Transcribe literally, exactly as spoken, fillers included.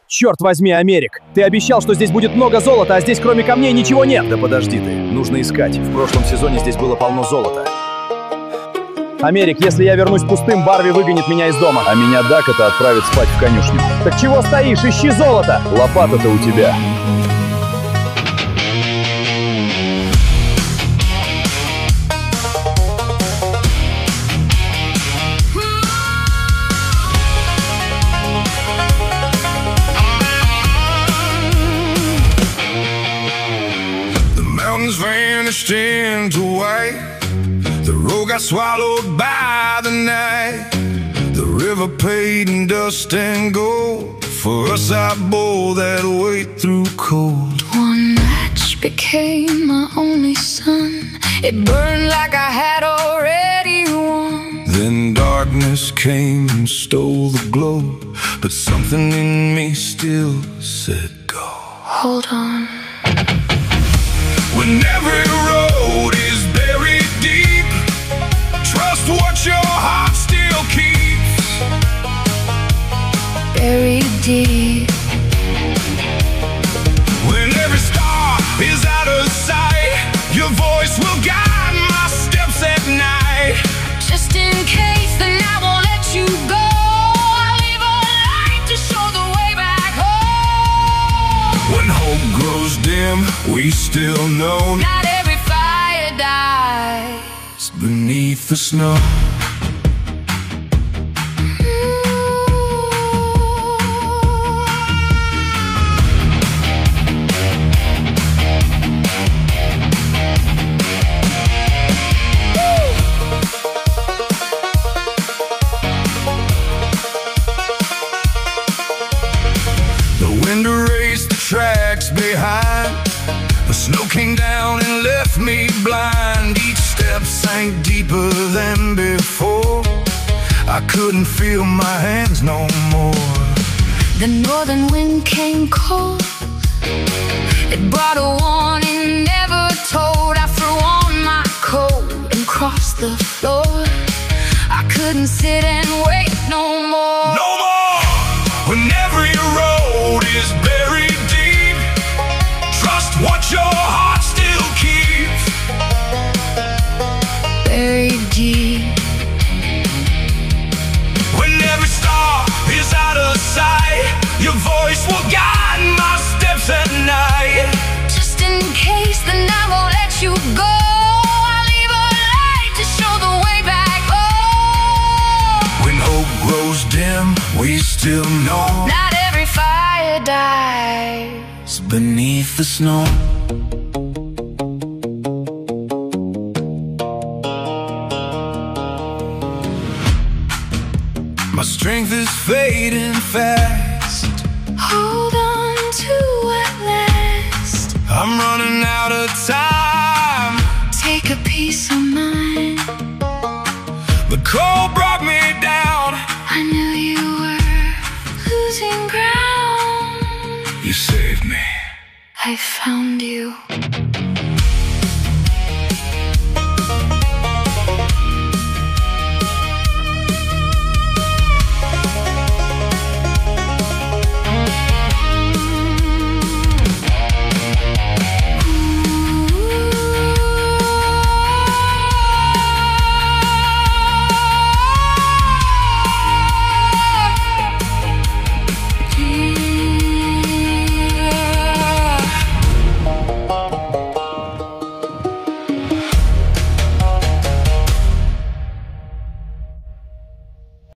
Черт возьми, Америк! Ты обещал, что здесь будет много золота, а здесь кроме камней ничего нет! Да подожди ты, нужно искать. В прошлом сезоне здесь было полно золота. Америк, если я вернусь пустым, Барви выгонит меня из дома. А меня Дакота отправит спать в конюшню. Так чего стоишь? Ищи золото! Лопата-то у тебя. Vanished into white. The road got swallowed by the night. The river paid in dust and gold. For us I bore that weight through cold. One match became my only sun. It burned like I had already won. Then darkness came and stole the glow, but something in me still said go. Hold on. When every road is buried deep, trust what your heart still keeps. Buried deep. When every star is out of sight, your voice will guide my steps at night. Just in case, then I won't let you go. I'll leave a light to show the way back home. When hope grows dim, we still know not every fire dies beneath the snow. The wind erased the tracks behind. The snow came down and left me blind. Each step sank deeper than before. I couldn't feel my hands no more. The northern wind came cold. It brought a warning never told. I threw on my coat and crossed the floor. I couldn't sit and wait no more. No more! When every road is buried deep, trust what your heart still keeps. Buried deep. When every star is out of sight, your voice will guide my steps at night. Just in case, then I won't let you go. I'll leave a light to show the way back home. When hope grows dim, we still know not every fire dies beneath the snow. My strength is fading fast. Hold on to what lasts. I'm running out of time. Take a piece of mine. The cold brought me down. I knew you were losing ground. You saved me. I found you.